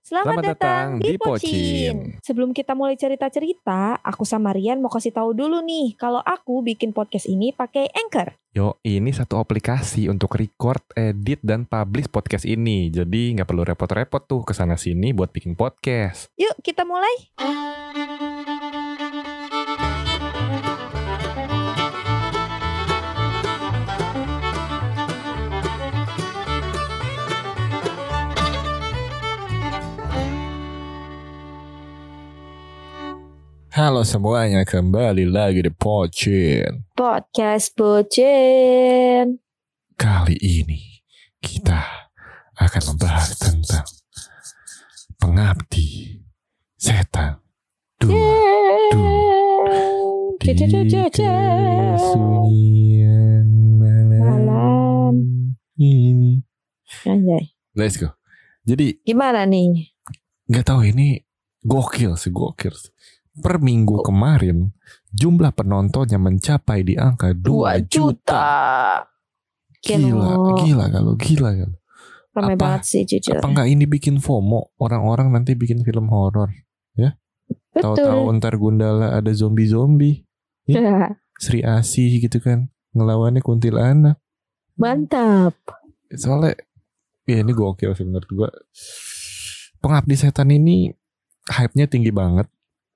Selamat datang di Pocin. Sebelum kita mulai cerita-cerita, aku sama Rian mau kasih tahu dulu nih kalau aku bikin podcast ini pakai Anchor. Yo, ini satu aplikasi untuk record, edit, dan publish podcast ini. Jadi nggak perlu repot-repot tuh kesana sini buat bikin podcast. Yuk kita mulai. Halo semuanya, kembali lagi di Pocin. Podcast Pocin. Kali ini kita akan membahas tentang Pengabdi Setan 2 di kesunyian malam ini. Anjay. Let's go. Jadi Gimana nih? nggak tahu ini gokil sih. Per minggu kemarin jumlah penontonnya mencapai di angka 2 juta. Gila kalau. Ramai banget sih jujur. Apa enggak ini bikin FOMO orang-orang nanti bikin film horor, ya? Tahu-tahu ntar Gundala ada zombie, ya? Sri Asih gitu kan, ngelawannya kuntilanak. Mantap. Soalnya ya ini gokil sih menurut gua. Pengabdi Setan ini hype-nya tinggi banget.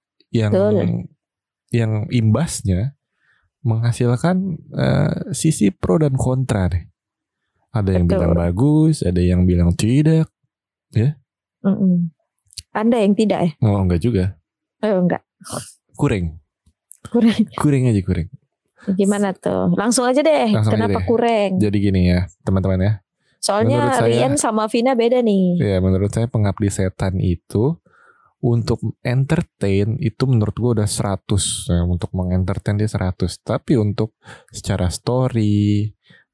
Yang imbasnya menghasilkan sisi pro dan kontra deh. Ada yang bilang bagus, ada yang bilang tidak, ya. Anda yang tidak ya? Oh enggak juga. Oh enggak. Kurang aja. Gimana tuh? Langsung aja deh. Kenapa kurang? Jadi gini ya teman-teman ya. Soalnya Rian sama Vina beda nih. Ya menurut saya Pengabdi Setan itu untuk entertain itu menurut gue udah 100 ya, untuk mengentertain dia 100. Tapi untuk secara story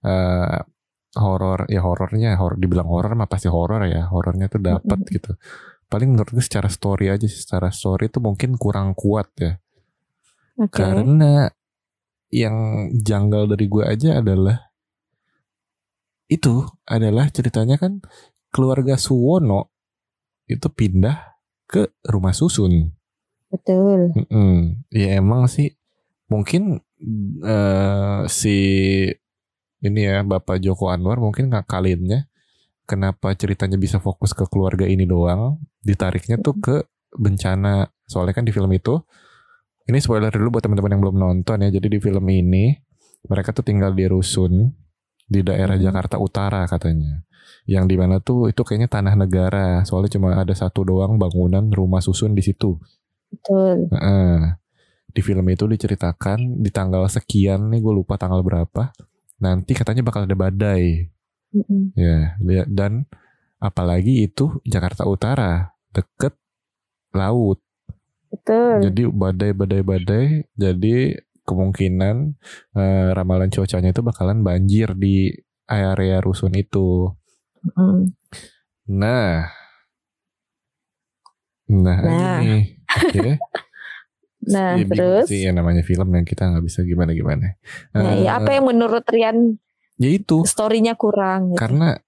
horor dibilang horor mah pasti horor ya. Horornya tuh dapat gitu. Paling menurut gue secara story aja sih. Secara story itu mungkin kurang kuat ya. Karena yang janggal dari gue aja adalah ceritanya kan keluarga Suwono itu pindah ke rumah susun. Betul. Ya emang sih mungkin si ini ya Bapak Joko Anwar mungkin ngakalinnya kenapa ceritanya bisa fokus ke keluarga ini doang, ditariknya tuh ke bencana. Soalnya kan di film itu, ini spoiler dulu buat teman-teman yang belum nonton ya. Jadi di film ini mereka tuh tinggal di rusun di daerah Jakarta Utara katanya. Yang dimana tuh itu kayaknya tanah negara. Soalnya cuma ada satu doang bangunan rumah susun di situ. Betul. Di film itu diceritakan di tanggal sekian nih gue lupa tanggal berapa. Nanti katanya bakal ada badai. Ya, dan apalagi itu Jakarta Utara deket laut. Betul. Jadi badai. Jadi kemungkinan ramalan cuacanya itu bakalan banjir di area rusun itu. Nah ini okay. Nah terus sih ya namanya film yang kita nggak bisa gimana. Ya apa yang menurut Rian ya itu storynya kurang gitu. Karena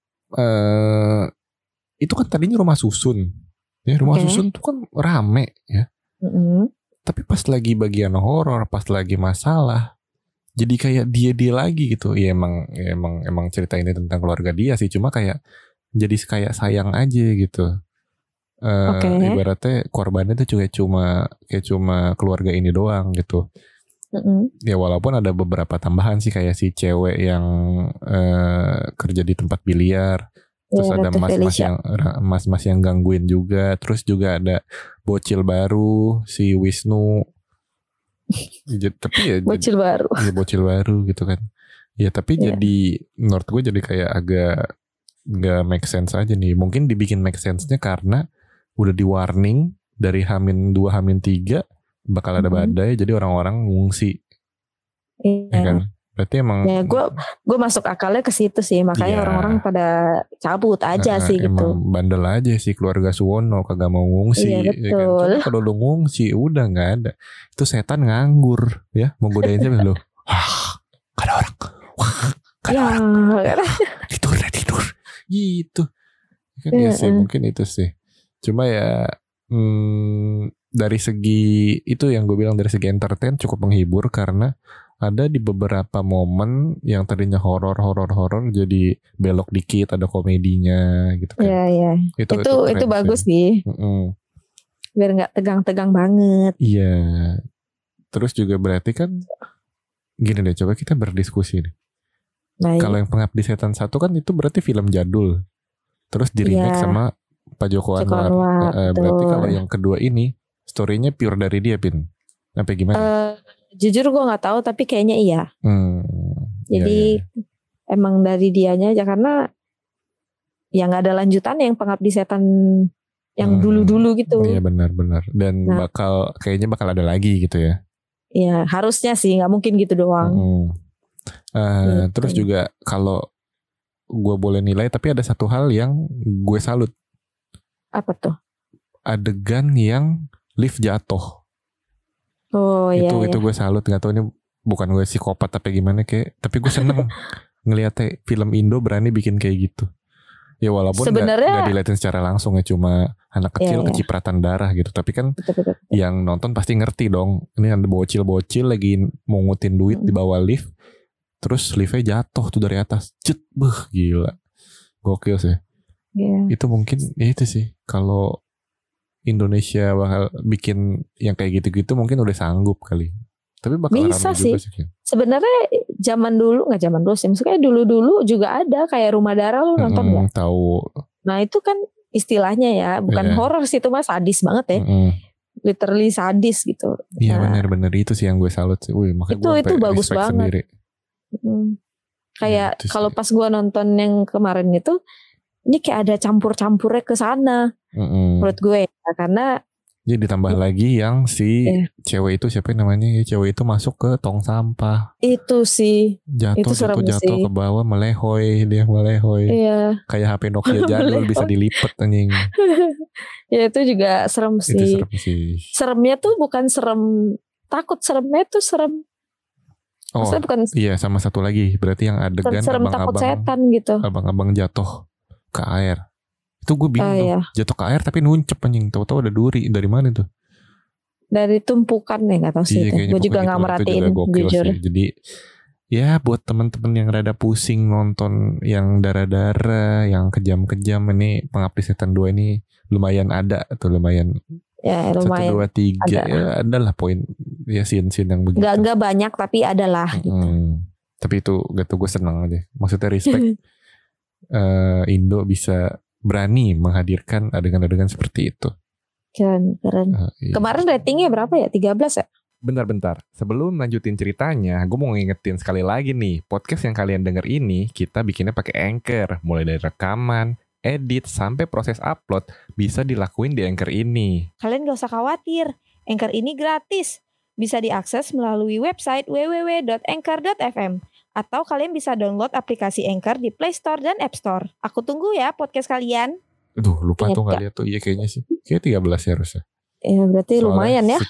itu kan tadinya rumah susun ya, susun tuh kan rame ya. Tapi pas lagi bagian horor, pas lagi masalah, jadi kayak dia lagi gitu. Ya emang cerita ini tentang keluarga dia sih, cuma kayak jadi kayak sayang aja gitu. Ibaratnya korbannya tuh cuma keluarga ini doang gitu. Ya walaupun ada beberapa tambahan sih, kayak si cewek yang kerja di tempat biliar. Terus ada mas yang gangguin juga. Terus juga ada bocil baru si Wisnu. Tapi ya bocil baru gitu kan. Ya tapi jadi menurut gue jadi kayak agak gak make sense aja nih. Mungkin dibikin make sense-nya karena udah di warning dari H-2 H-3 bakal ada badai. Jadi orang-orang ngungsi. Ya kan? Berarti emang ya gue masuk akalnya ke situ sih, makanya orang-orang pada cabut aja sih gitu. Emang bandel aja sih keluarga Suwono, kagak mau ngungsi. Iya betul. Ya kan? Kalau lu ngungsi udah nggak ada. Itu setan nganggur ya, mau godain siapa lu? Gak ada orang. Tidur gitu. Kan ya sih mungkin itu sih. Cuma ya dari segi itu yang gue bilang, dari segi entertain cukup menghibur karena ada di beberapa momen yang tadinya horor jadi belok dikit, ada komedinya gitu kan. Iya. Itu bagus sih. Biar nggak tegang-tegang banget. Iya. Terus juga berarti kan gini deh, coba kita berdiskusi nih. Kalau yang Pengabdi Setan 1 kan itu berarti film jadul. Terus di remake sama Pak Joko Anwar. Berarti kalau yang kedua ini story-nya pure dari dia, Pin. Sampai gimana? Jujur gue nggak tahu, tapi kayaknya iya. Jadi emang dari dianya aja, karena ya nggak ada lanjutan yang Pengabdi Setan yang dulu-dulu gitu. Iya benar. Dan kayaknya bakal ada lagi gitu ya. Iya harusnya sih, nggak mungkin gitu doang. Gitu. Terus juga kalau gue boleh nilai, tapi ada satu hal yang gue salut. Apa tuh? Adegan yang lift jatuh. Oh iya. Itu gue salut. Gak tau ini bukan gue psikopat tapi gimana tapi gue seneng ngeliatnya film Indo berani bikin kayak gitu. Ya walaupun gak dilihatin secara langsung ya, cuma anak kecil kecipratan darah gitu. Tapi kan betul. Yang nonton pasti ngerti dong. Ini ada bocil-bocil lagi mungutin duit di bawah lift. Terus liftnya jatuh tuh dari atas. Gila. Gokil sih. Itu mungkin itu sih. Kalau Indonesia bakal bikin yang kayak gitu-gitu mungkin udah sanggup kali. Tapi bakal bisa sih. Juga sih. Sebenarnya zaman dulu sih. Maksudnya dulu juga ada kayak Rumah Darah, lu nonton nggak? Tahu. Nah itu kan istilahnya ya, bukan horor sih, itu mah sadis banget ya. Literally sadis gitu. Iya benar itu sih yang gue salut sih. Makanya itu bagus banget. Sendiri. Kayak kalau pas gue nonton yang kemarin itu, ini kayak ada campur-campurnya ke sana. Menurut gue ya, karena jadi ditambah lagi yang si cewek itu, siapa namanya ya, cewek itu masuk ke tong sampah. Itu sih jatuh ke bawah, melehoi. Iya. Kayak HP Nokia jadul bisa dilipet anjing. Ya itu juga serem sih. Itu serem sih. Seremnya tuh bukan serem takut, seremnya tuh serem. Maksudnya bukan, iya sama satu lagi berarti yang adegan serem takut setan gitu. Abang-abang jatuh ke air. Itu gue bingung jatuh ke air tapi nuncep anjing. Tahu-tahu ada duri. Dari mana tuh? Dari tumpukan ya, gak tahu sih. Gue juga gak merhatiin jujur. Jadi ya buat teman-teman yang rada pusing nonton yang darah-darah, yang kejam-kejam, ini Pengabdi Setan 2 ini lumayan ada atau lumayan. Ya lumayan 1, 2, 3 ada. Ya adalah poin ya, scene-scene yang begitu. Gak banyak tapi adalah gitu. Tapi itu gak tuh, gue seneng aja. Maksudnya respect Indo bisa berani menghadirkan adegan-adegan seperti itu. Keren. Iya. Kemarin ratingnya berapa ya? 13 ya? Bentar. Sebelum lanjutin ceritanya, gue mau ngingetin sekali lagi nih, podcast yang kalian denger ini kita bikinnya pakai Anchor. Mulai dari rekaman, edit, sampai proses upload bisa dilakuin di Anchor ini. Kalian gak usah khawatir, Anchor ini gratis. Bisa diakses melalui website www.anchor.fm. Atau kalian bisa download aplikasi Anchor di Play Store dan App Store. Aku tunggu ya podcast kalian. Aduh, lupa tuh gak lihat tuh. Iya kayaknya sih. Kayak 13 ya harusnya. Ya berarti soalnya lumayan ya.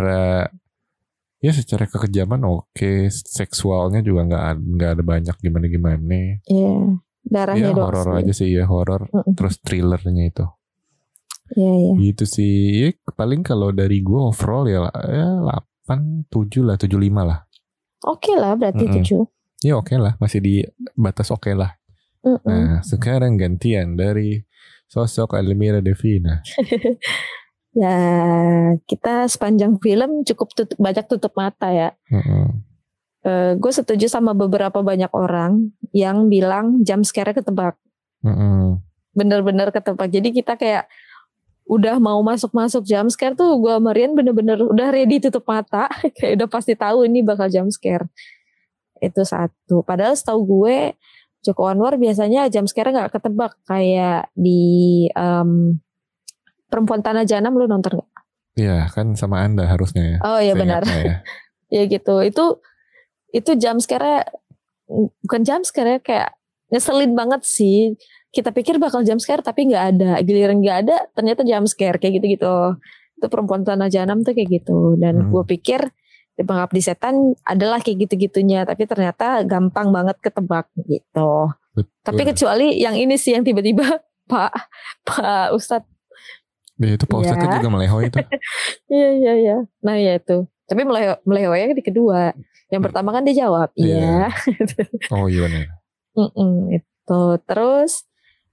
Secara kekejaman oke. Seksualnya juga gak ada banyak gimana-gimana. Iya. Darahnya ya, horor aja sih ya, horor. Terus thrillernya itu. Iya. Gitu sih. Ya, paling kalau dari gue overall ya 8, 7 lah, 7,5 lah. Oke lah berarti 7. Ya oke lah, masih di batas oke lah. Nah sekarang gantian dari sosok Almira Devina. Ya kita sepanjang film cukup banyak tutup mata ya. Gue setuju sama beberapa banyak orang yang bilang jump scare-nya ketebak. Bener-bener ketebak. Jadi kita kayak udah mau masuk jump scare tuh, gue sama Rian bener-bener udah ready tutup mata. Kayak udah pasti tahu ini bakal jump scare. Itu satu. Padahal setahu gue Joko Anwar biasanya jump scare gak ketebak. Kayak di Perempuan Tanah Jahanam, lu nonton gak? Iya kan sama Anda harusnya ya. Oh iya benar ya. Ya gitu. Itu jump scare bukan jump scare, kayak ngeselin banget sih. Kita pikir bakal jump scare tapi gak ada. Giliran gak ada ternyata jump scare kayak gitu-gitu. Itu Perempuan Tanah Jahanam tuh kayak gitu. Dan gue pikir di Pengabdi Setan adalah kayak gitu-gitunya, tapi ternyata gampang banget ketebak gitu. Betul. Tapi kecuali yang ini sih yang tiba-tiba Pak Ustadz Ya itu Pak Ustadz juga melehoi itu. Iya. Nah ya itu. Tapi melehoinya di kedua. Yang pertama kan dia jawab, iya. Oh iya benar. Itu. Terus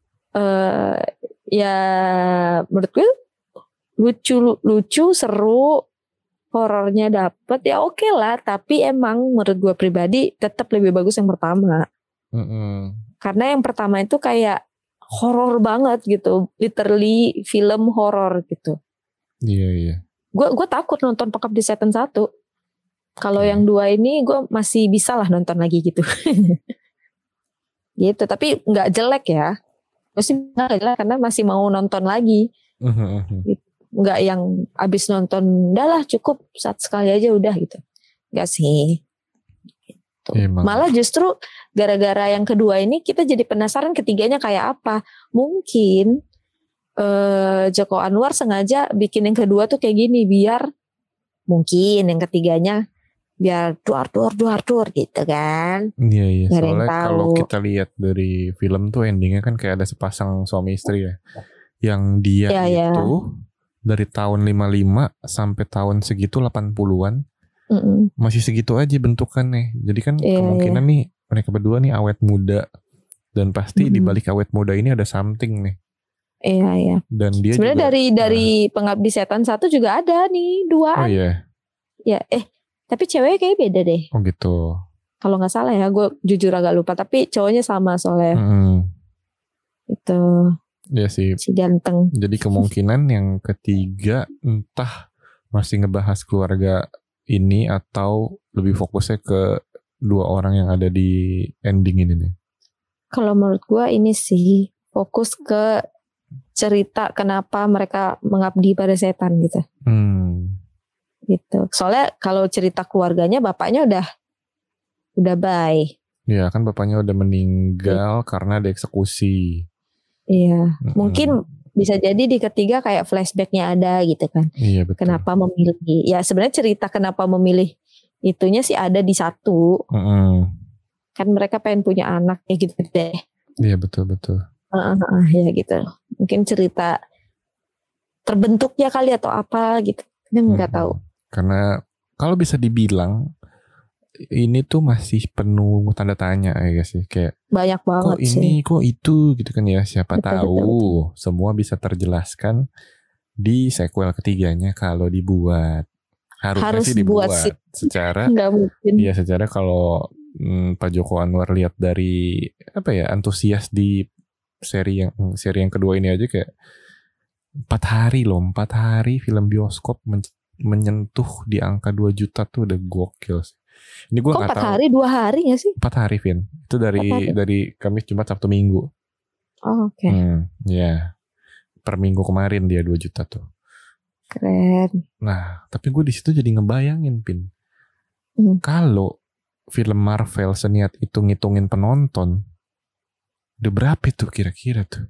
ya menurut gue lucu, seru, horornya dapet ya oke lah. Tapi emang menurut gue pribadi tetap lebih bagus yang pertama. Karena yang pertama itu kayak horor banget gitu, literally film horor gitu. Iya. Gue takut nonton Pengabdi Setan 1. Kalau yang 2 ini gue masih bisa lah nonton lagi gitu. Gitu, tapi nggak jelek ya. Masih nggak jelek karena masih mau nonton lagi. Nggak yang abis nonton, udah lah cukup sekali aja udah gitu. Nggak sih. Gitu. Malah justru gara-gara yang kedua ini kita jadi penasaran ketiganya kayak apa. Mungkin Joko Anwar sengaja bikin yang kedua tuh kayak gini biar mungkin yang ketiganya biar duar gitu kan. Iya. Soalnya kalau kita lihat dari film tuh endingnya kan kayak ada sepasang suami istri ya. Yang dia itu dari tahun 55 sampai tahun segitu 80-an masih segitu aja bentukannya. Jadi kan kemungkinan nih mereka berdua nih awet muda. Dan pasti di balik awet muda ini ada something nih. Iya. Dan dia sebenarnya dari Pengabdi Setan 1 juga ada nih 2. Oh iya. Ya, tapi ceweknya kayaknya beda deh. Oh gitu. Kalau nggak salah ya, gue jujur agak lupa. Tapi cowoknya sama soalnya. Itu. Iya sih. Si ganteng. Jadi kemungkinan yang ketiga entah masih ngebahas keluarga ini atau lebih fokusnya ke 2 orang yang ada di ending ini nih. Kalau menurut gue ini sih fokus ke cerita kenapa mereka mengabdi pada setan gitu. Gitu. Soalnya kalau cerita keluarganya bapaknya udah bye. Iya kan bapaknya udah meninggal karena dieksekusi. Iya. Mungkin bisa jadi di ketiga kayak flashbacknya ada gitu kan. Iya betul. Kenapa memilih? Ya sebenarnya cerita kenapa memilih itunya sih ada di 1. Kan mereka pengen punya anak ya gitu deh. Iya betul. Ya gitu. Mungkin cerita terbentuknya kali atau apa gitu. Kita nggak tahu. Karena kalau bisa dibilang ini tuh masih penuh tanda tanya ya sih, kayak banyak banget kok ini sih. Kok itu gitu kan ya, siapa tahu semua bisa terjelaskan di sequel ketiganya kalau dibuat. Harusnya sih dibuat sih. Secara nggak mungkin. Ya secara kalau Pak Joko Anwar lihat dari antusias di seri yang kedua ini aja kayak 4 hari film bioskop menyentuh di angka 2 juta tuh udah gokil sih. Ini gue nggak tahu. 4 hari 2 hari nggak sih? 4 hari Vin. Itu dari Kamis, Jumat, Sabtu, Minggu. Oh oke. Ya. Per minggu kemarin dia 2 juta tuh. Keren. Nah tapi gue di situ jadi ngebayangin Pin. Kalau film Marvel seniat itu ngitungin penonton, udah berapa tuh kira-kira tuh?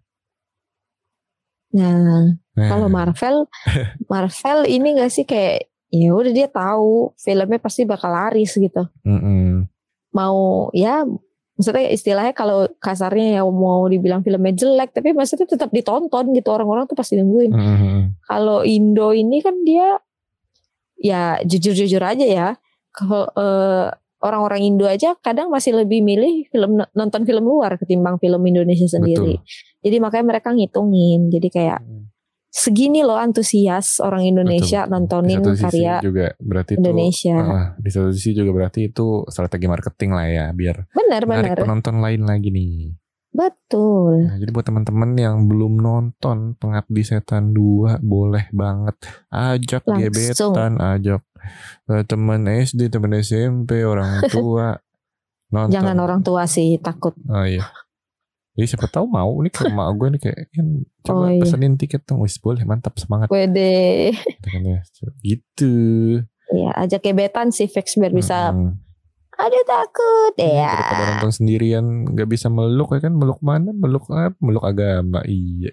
Nah. Kalau Marvel ini gak sih kayak ya udah dia tahu filmnya pasti bakal laris gitu. Mau ya maksudnya istilahnya kalau kasarnya ya mau dibilang filmnya jelek tapi maksudnya tetap ditonton gitu, orang-orang tuh pasti nungguin. Kalau Indo ini kan dia ya jujur aja ya, kalau orang-orang Indo aja kadang masih lebih milih nonton film luar ketimbang film Indonesia sendiri. Betul. Jadi makanya mereka ngitungin. Jadi kayak segini loh antusias orang Indonesia nontonin karya juga berarti Indonesia. Di satu sisi juga berarti itu strategi marketing lah ya, biar menarik penonton lain lagi nih. Betul. Nah, jadi buat teman-teman yang belum nonton Pengabdi Setan 2 boleh banget ajak gebetan, ajak teman SD, teman SMP, orang tua nonton. Jangan orang tua sih, takut. Oh iya. Jadi siapa tahu mau nih ke emak gue nih kayak coba pesenin tiket dong. Wis boleh, mantap, semangat. Wede. Gitu. Iya, ajak gebetan sih fix biar bisa. Aduh takut ya. Daripada nonton sendirian gak bisa meluk ya kan, meluk mana? Meluk apa? Meluk agama. Iya.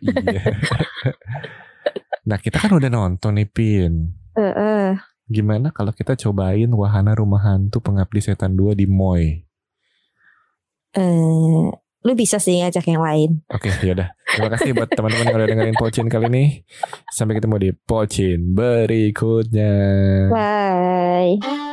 Nah kita kan udah nonton nih Pin. Gimana kalau kita cobain Wahana Rumah Hantu Pengabdi Setan 2 di Moy? Lu bisa sih ngajak yang lain. Oke, yaudah. Terima kasih buat teman-teman yang udah dengerin Pocin kali ini. Sampai ketemu di Pocin berikutnya. Bye.